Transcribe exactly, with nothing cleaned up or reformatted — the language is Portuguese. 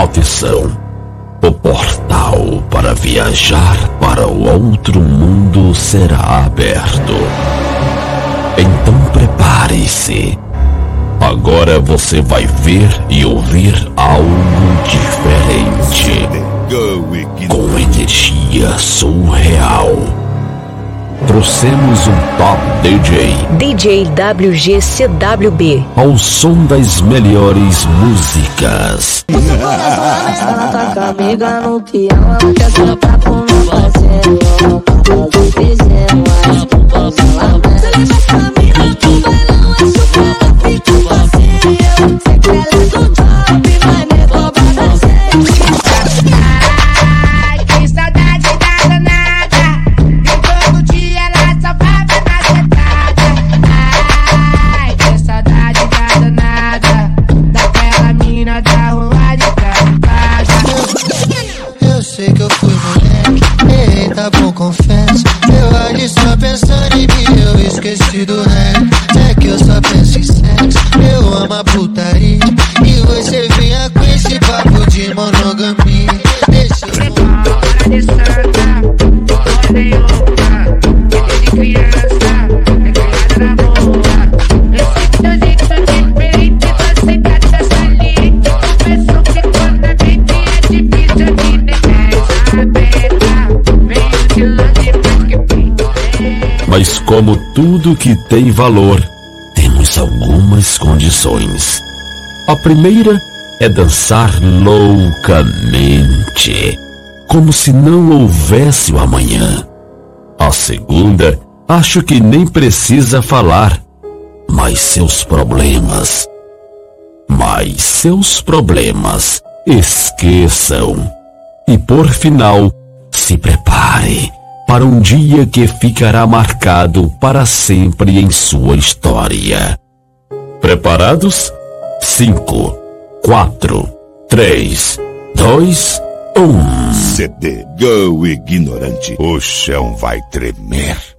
Atenção! O portal para viajar para o outro mundo será aberto. Então prepare-se. Agora você vai ver e ouvir algo diferente, com energia surreal. Trouxemos um top D J, D J W G C W B, ao som das melhores músicas. Ela tá amiga no piano, ela quer soltar com meu parceiro. Eu vou fazer desenho, mas não posso lavar. Se leva essa mina pro bailão, é chupada, fica passeio. Sei que ela é do top, mas nem boba da série. Ai, que saudade da danada, e todo dia ela só vai ver na sentada. Ai, que saudade da danada, daquela mina da rua de casa. Eu sei que eu fui moleque, errei, tá bom, confesso. Eu ali só pensando em mim, eu esqueci do resto. É que eu só penso em sexo, eu amo a putaria. E você vinha com esse papo de monogamia. Deixa eu... Hora de santa, hora de louca, de criança, é criada na boa. Esse teu jeito diferente, você gata saliente. Começou que quando a gente é difícil de negar. Aberta, meio de longe, mas que pinta. Mas como tudo que tem valor, temos algumas condições. A primeira é dançar loucamente, como se não houvesse o amanhã. A segunda, acho que nem precisa falar, mas seus problemas. Mas seus problemas, esqueçam. E por final, se prepare para um dia que ficará marcado para sempre em sua história. Preparados? Cinco, quatro, três, dois, um. C D Go Ignorante. O chão vai tremer.